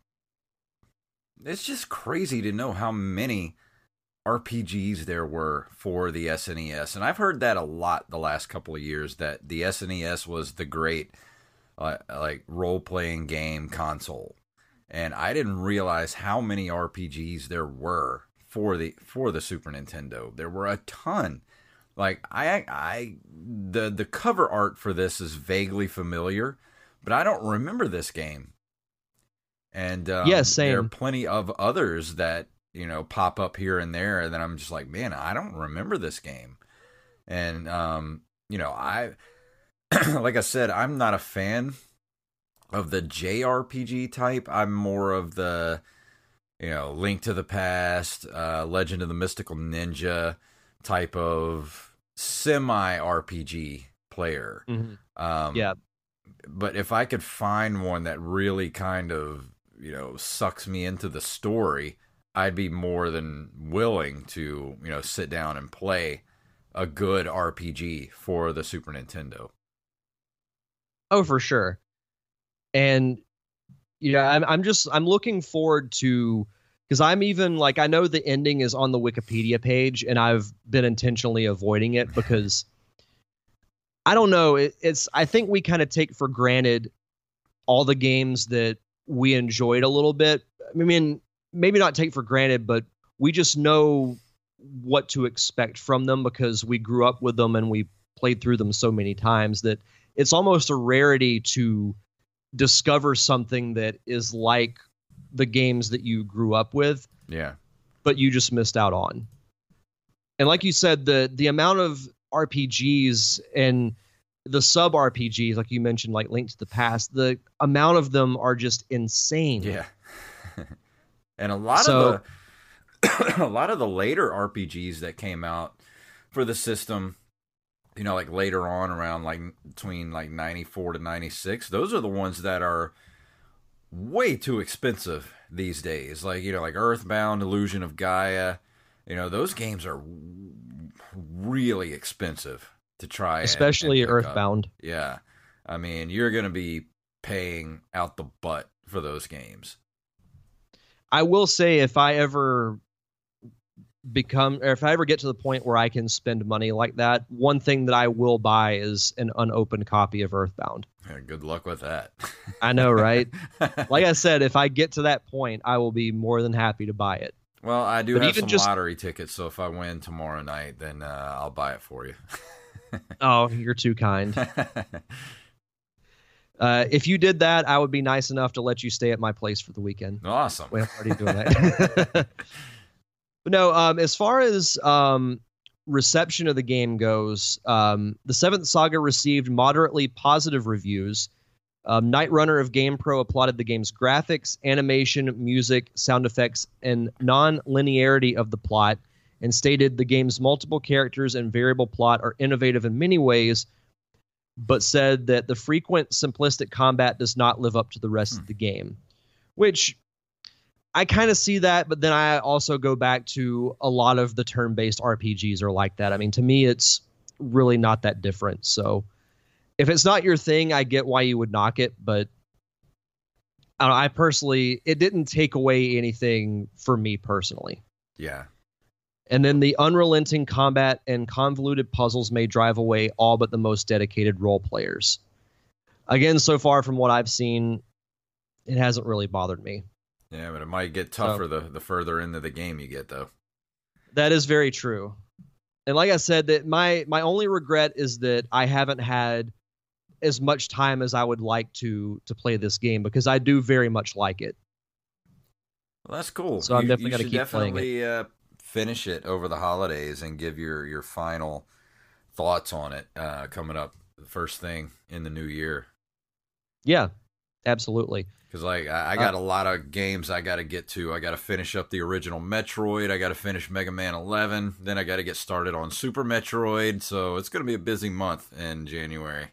It's just crazy to know how many RPGs there were for the SNES. And I've heard that a lot the last couple of years, that the SNES was the great role-playing game console. And I didn't realize how many RPGs there were for the Super Nintendo. There were a ton. Like the cover art for this is vaguely familiar, but I don't remember this game. And yeah, same. There are plenty of others that, you know, pop up here and there, and then I'm just like, man, I don't remember this game. And you know, I like I said, I'm not a fan of the JRPG type. I'm more of the, you know, Link to the Past, Legend of the Mystical Ninja type of semi-RPG player. Mm-hmm. Yeah. But if I could find one that really kind of, you know, sucks me into the story, I'd be more than willing to, you know, sit down and play a good RPG for the Super Nintendo. Oh, for sure. And yeah, I'm looking forward to, because I'm even like, I know the ending is on the Wikipedia page, and I've been intentionally avoiding it because I don't know. I think we kind of take for granted all the games that we enjoyed a little bit. I mean, maybe not take for granted, but we just know what to expect from them because we grew up with them and we played through them so many times that it's almost a rarity to discover something that is like the games that you grew up with. Yeah. But you just missed out on. And like you said, the amount of RPGs and the sub RPGs, like you mentioned, like Link to the Past, the amount of them are just insane. Yeah. And a lot of the later RPGs that came out for the system, you know, like later on around like between like 94 to 96, those are the ones that are way too expensive these days. Like, you know, like Earthbound, Illusion of Gaia, you know, those games are really expensive to try. Especially and Earthbound. Up. Yeah. I mean, you're going to be paying out the butt for those games. I will say if I ever get to the point where I can spend money like that, one thing that I will buy is an unopened copy of Earthbound. Yeah, good luck with that. I know, right? Like I said, if I get to that point, I will be more than happy to buy it. Well, I do have some lottery tickets, so if I win tomorrow night, then I'll buy it for you. Oh, you're too kind. If you did that, I would be nice enough to let you stay at my place for the weekend. Awesome. We're already doing that. But no, as far as reception of the game goes, the Seventh Saga received moderately positive reviews. Night Runner of GamePro applauded the game's graphics, animation, music, sound effects, and non-linearity of the plot, and stated the game's multiple characters and variable plot are innovative in many ways, but said that the frequent simplistic combat does not live up to the rest of the game. Which I kind of see that, but then I also go back to a lot of the turn-based RPGs are like that. I mean, to me, it's really not that different. So if it's not your thing, I get why you would knock it, but I personally, it didn't take away anything for me personally. Yeah. And then the unrelenting combat and convoluted puzzles may drive away all but the most dedicated role players. Again, so far from what I've seen, it hasn't really bothered me. Yeah, but it might get tougher the further into the game you get, though. That is very true. And like I said, that my only regret is that I haven't had as much time as I would like to play this game, because I do very much like it. Well, that's cool. So I'm definitely going to keep playing it. Finish it over the holidays and give your final thoughts on it coming up the first thing in the new year. Yeah, absolutely. Because like I got a lot of games I got to get to. I got to finish up the original Metroid. I got to finish Mega Man 11. Then I got to get started on Super Metroid. So it's going to be a busy month in January.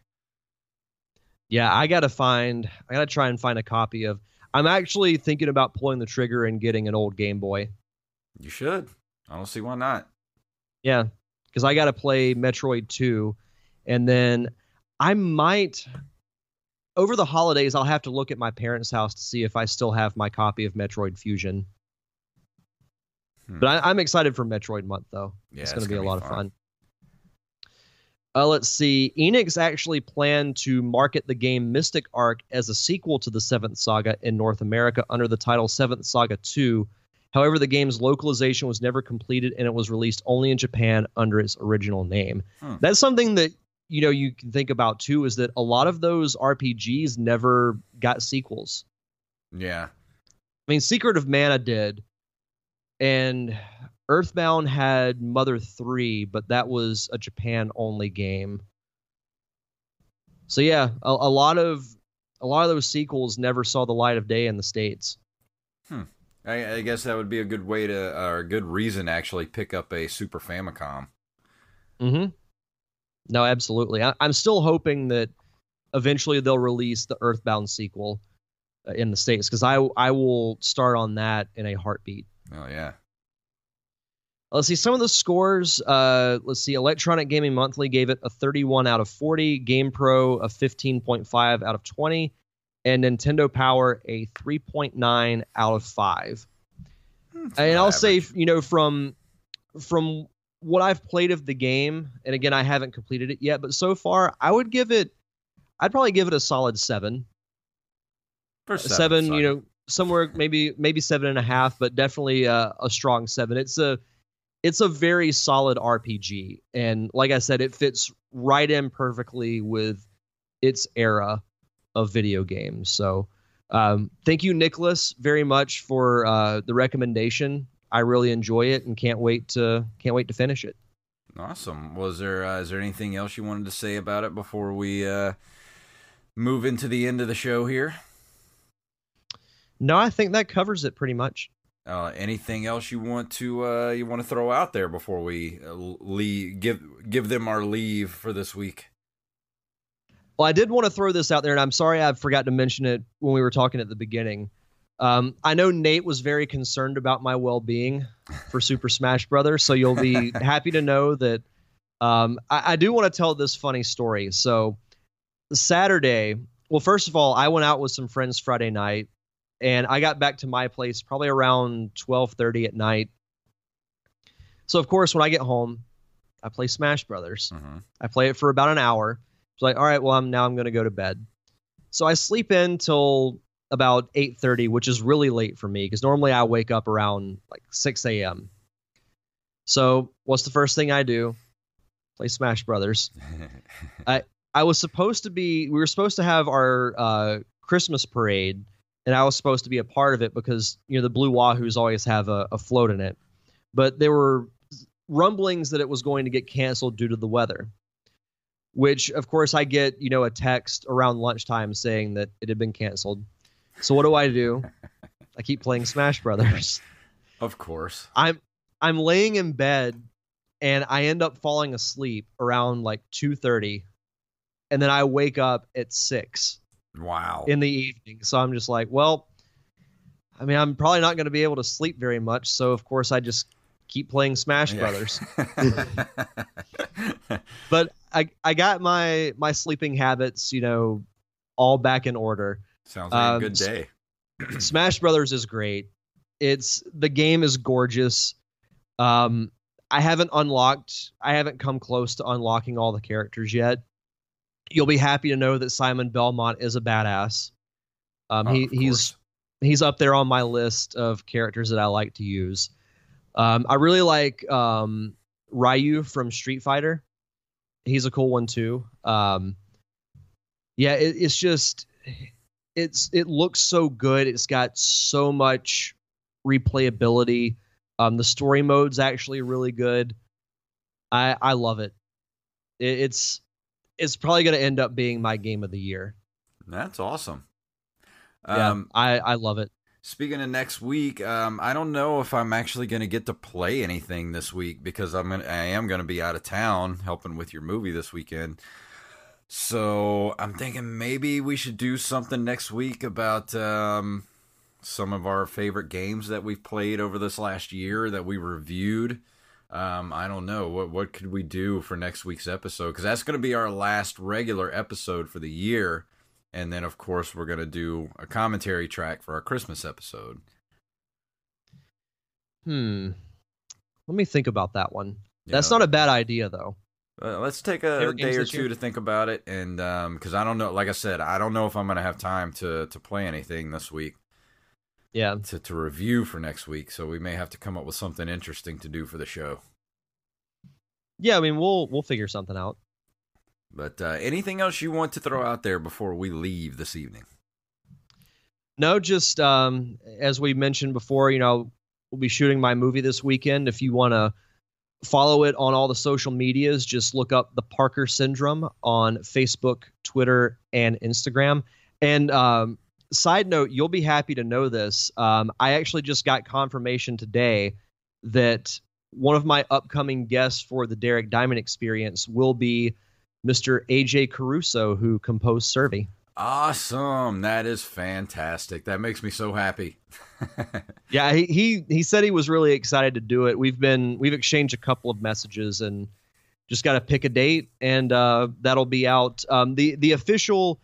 Yeah, I got to try and find a copy of. I'm actually thinking about pulling the trigger and getting an old Game Boy. You should. I don't see why not. Yeah, because I got to play Metroid 2, and then I might, over the holidays, I'll have to look at my parents' house to see if I still have my copy of Metroid Fusion. But I'm excited for Metroid Month, though. Yeah, it's going to be a lot of fun. Let's see. Enix actually planned to market the game Mystic Arc as a sequel to the Seventh Saga in North America under the title Seventh Saga 2, However, the game's localization was never completed, and it was released only in Japan under its original name. That's something that you can think about too, is that a lot of those RPGs never got sequels. Yeah. I mean, Secret of Mana did, and Earthbound had Mother 3, but that was a Japan-only game. So yeah, a lot of those sequels never saw the light of day in the States. I guess that would be a good way to, or a good reason to actually pick up a Super Famicom. Mm-hmm. No, absolutely. I'm still hoping that eventually they'll release the Earthbound sequel in the States, because I will start on that in a heartbeat. Oh, yeah. Let's see some of the scores. Let's see. Electronic Gaming Monthly gave it a 31 out of 40. GamePro a 15.5 out of 20. And Nintendo Power a 3.9 out of 5. And I'll say, from what I've played of the game, and again, I haven't completed it yet, but so far, I'd probably give it a solid 7. For 7, somewhere maybe 7.5, but definitely a strong 7. It's a very solid RPG, and like I said, it fits right in perfectly with its era of video games. So thank you, Nicholas, very much for the recommendation. I really enjoy it and can't wait to finish it. Awesome. Is there anything else you wanted to say about it before we move into the end of the show here? No, I think that covers it pretty much. Anything else you want to throw out there before we give them our leave for this week? Well, I did want to throw this out there, and I'm sorry I forgot to mention it when we were talking at the beginning. I know Nate was very concerned about my well-being for Super Smash Brothers, so you'll be happy to know that I do want to tell this funny story. So Saturday, well, first of all, I went out with some friends Friday night, and I got back to my place probably around 12:30 at night. So, of course, when I get home, I play Smash Brothers. Mm-hmm. I play it for about an hour. It's like, all right, well, I'm going to go to bed. So I sleep in till about 8:30, which is really late for me because normally I wake up around like 6 a.m. So what's the first thing I do? Play Smash Brothers. We were supposed to have our Christmas parade, and I was supposed to be a part of it because, the Blue Wahoos always have a float in it. But there were rumblings that it was going to get canceled due to the weather, which, of course, I get, a text around lunchtime saying that it had been canceled. So what do? I keep playing Smash Brothers. Of course. I'm laying in bed, and I end up falling asleep around like 2:30, and then I wake up at 6. Wow. In the evening. So I'm just like, well, I mean, I'm probably not going to be able to sleep very much. So, of course, I just keep playing Smash Brothers. But I got my sleeping habits, all back in order. Sounds like a good day. Smash Brothers is great. The game is gorgeous. I haven't come close to unlocking all the characters yet. You'll be happy to know that Simon Belmont is a badass. He's up there on my list of characters that I like to use. I really like Ryu from Street Fighter. He's a cool one too. It looks so good. It's got so much replayability. The story mode's actually really good. I love it. It's probably going to end up being my game of the year. That's awesome. I love it. Speaking of next week, I don't know if I'm actually going to get to play anything this week because I am going to be out of town helping with your movie this weekend. So I'm thinking maybe we should do something next week about some of our favorite games that we've played over this last year that we reviewed. I don't know. What could we do for next week's episode? Because that's going to be our last regular episode for the year. And then, of course, we're going to do a commentary track for our Christmas episode. Let me think about that one. That's not a bad idea, though. Let's take a day or two to think about it. And because I don't know, like I said, I don't know if I'm going to have time to play anything this week. to review for next week. So we may have to come up with something interesting to do for the show. Yeah, I mean, we'll figure something out. But anything else you want to throw out there before we leave this evening? No, just as we mentioned before, we'll be shooting my movie this weekend. If you want to follow it on all the social medias, just look up The Parker Syndrome on Facebook, Twitter, and Instagram. And side note, you'll be happy to know this. I actually just got confirmation today that one of my upcoming guests for the Derek Diamond Experience will be Mr. AJ Caruso, who composed Survey. Awesome. That is fantastic. That makes me so happy. Yeah, he said he was really excited to do it. We've exchanged a couple of messages and just got to pick a date, and that'll be out. The official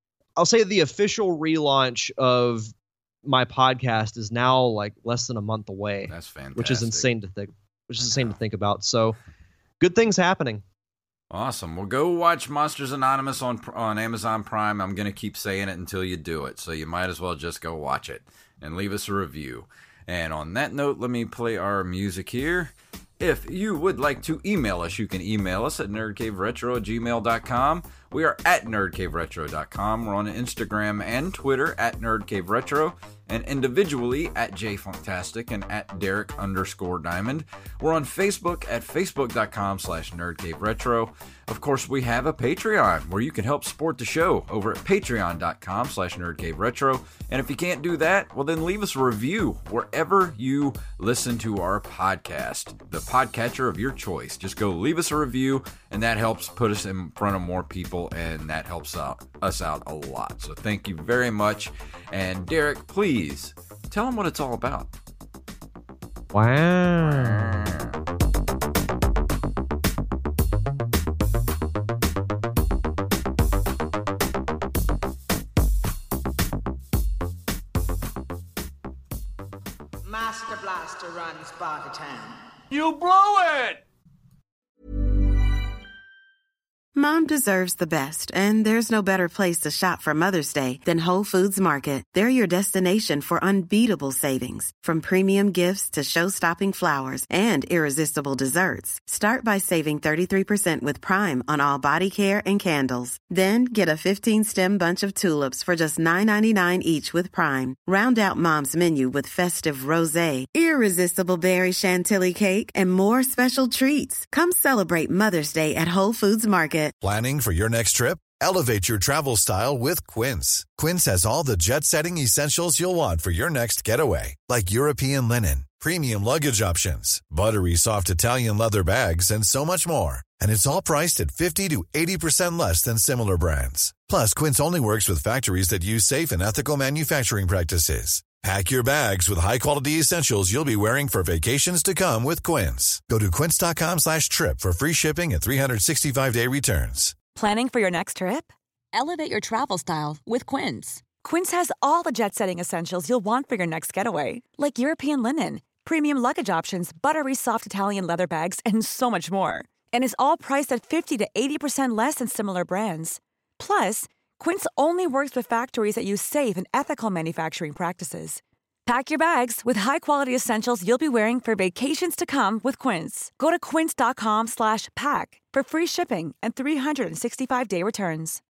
relaunch of my podcast is now like less than a month away. That's fantastic. Which is insane to think about. So good things happening. Awesome. Well, go watch Monsters Anonymous on Amazon Prime. I'm going to keep saying it until you do it, so you might as well just go watch it and leave us a review. And on that note, let me play our music here. If you would like to email us, you can email us at nerdcaveretro@gmail.com. We are at nerdcaveretro.com. We're on Instagram and Twitter at nerdcaveretro, and individually at jfunktastic and at Derek_Diamond. We're on Facebook at facebook.com/nerdcaveretro. Of course, we have a Patreon where you can help support the show over at patreon.com/nerdcaveretro. And if you can't do that, well, then leave us a review wherever you listen to our podcast, the podcatcher of your choice. Just go leave us a review, and that helps put us in front of more people, and that helps us out a lot. So thank you very much. And Derek, please tell them what it's all about. Wow. Master Blaster runs Bartertown. You blew it! Mom deserves the best, and there's no better place to shop for Mother's Day than Whole Foods Market. They're your destination for unbeatable savings, from premium gifts to show-stopping flowers and irresistible desserts. Start by saving 33% with Prime on all body care and candles. Then get a 15-stem bunch of tulips for just $9.99 each with Prime. Round out Mom's menu with festive rosé, irresistible berry chantilly cake, and more special treats. Come celebrate Mother's Day at Whole Foods Market. Planning for your next trip? Elevate your travel style with Quince. Quince has all the jet-setting essentials you'll want for your next getaway, like European linen, premium luggage options, buttery soft Italian leather bags, and so much more. And it's all priced at 50 to 80% less than similar brands. Plus, Quince only works with factories that use safe and ethical manufacturing practices. Pack your bags with high-quality essentials you'll be wearing for vacations to come with Quince. Go to quince.com/trip for free shipping and 365-day returns. Planning for your next trip? Elevate your travel style with Quince. Quince has all the jet-setting essentials you'll want for your next getaway, like European linen, premium luggage options, buttery soft Italian leather bags, and so much more. And is all priced at 50 to 80% less than similar brands. Plus, Quince only works with factories that use safe and ethical manufacturing practices. Pack your bags with high-quality essentials you'll be wearing for vacations to come with Quince. Go to quince.com/pack for free shipping and 365-day returns.